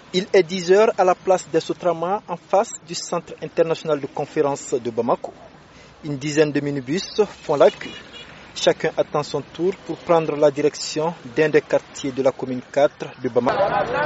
Il est 10 heures à la place des Sotrama en face du Centre international de conférence de Bamako. Une dizaine de minibus font la queue. Chacun attend son tour pour prendre la direction d'un des quartiers de la commune 4 de Bamako.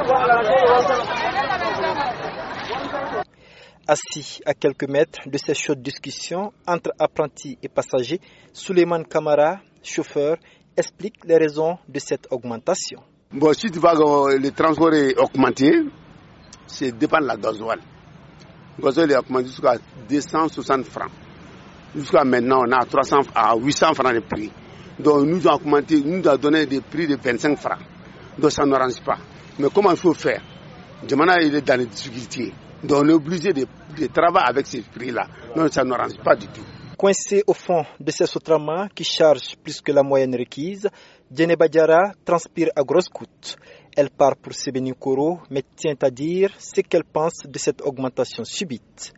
Assis à quelques mètres de ces chaudes discussions entre apprentis et passagers, Souleymane Kamara, chauffeur, explique les raisons de cette augmentation. Bon, si tu vois que le transport est augmenté, c'est dépend de la gasoil. Le gasoil est augmenté jusqu'à 260 francs. Jusqu'à maintenant, on a 300 à 800 francs de prix. Donc, nous avons augmenté, nous avons donné des prix de 25 francs. Donc, ça n'arrange pas. Mais comment il faut faire? Maintenant, il est dans les difficultés. Donc, on est obligé de travailler avec ces prix-là. Donc, ça n'arrange pas du tout. Coincé au fond de ces Sotrama qui chargent plus que la moyenne requise, Djeneba Diarra transpire à grosses gouttes. Elle part pour Sébenikoro, mais tient à dire ce qu'elle pense de cette augmentation subite.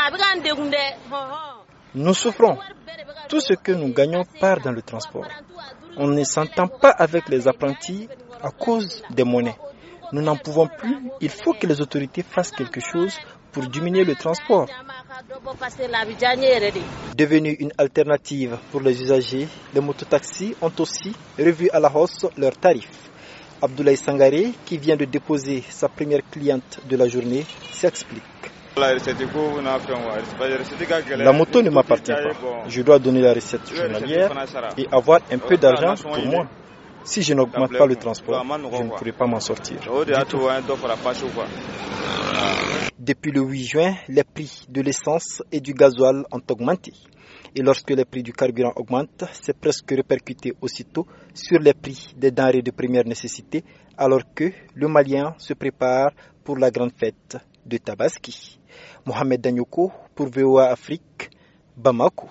Nous souffrons. Tout ce que nous gagnons part dans le transport. On ne s'entend pas avec les apprentis à cause des monnaies. Nous n'en pouvons plus. Il faut que les autorités fassent quelque chose pour diminuer le transport. Devenu une alternative pour les usagers, les mototaxis ont aussi revu à la hausse leurs tarifs. Abdoulaye Sangaré, qui vient de déposer sa première cliente de la journée, s'explique. La moto ne m'appartient pas. Je dois donner la recette journalière et avoir un peu d'argent pour moi. Si je n'augmente pas le transport, je ne pourrai pas m'en sortir. Depuis le 8 juin, les prix de l'essence et du gasoil ont augmenté. Et lorsque les prix du carburant augmentent, c'est presque répercuté aussitôt sur les prix des denrées de première nécessité, alors que le Malien se prépare pour la grande fête de Tabaski. Mohamed Danyoko pour VOA Afrique, Bamako.